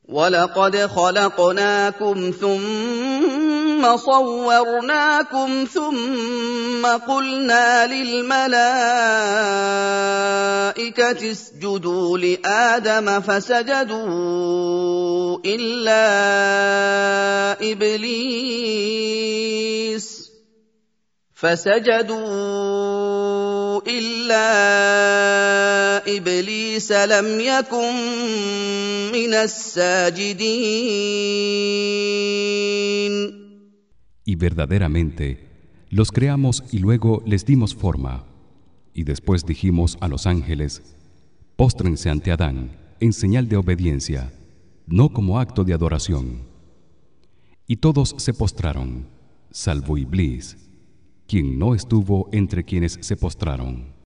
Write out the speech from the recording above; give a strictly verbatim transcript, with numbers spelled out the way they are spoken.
وَلَقَدْ خَلَقْنَاكُمْ ثُمَّ صَوَّرْنَاكُمْ ثُمَّ قُلْنَا لِلْمَلَائِكَةِ اسْجُدُوا لِآدَمَ فَسَجَدُوا إِلَّا إِبْلِيسَ فَسَجَدُوا إِلَّا إِبْلِيسَ لَمْ يَكُن مِّنَ السَّاجِدِينَ. Y verdaderamente los creamos y luego les dimos forma, y después dijimos a los ángeles: póstrense ante Adán en señal de obediencia, no como acto de adoración. Y todos se postraron, salvo Iblis, quien no estuvo entre quienes se postraron.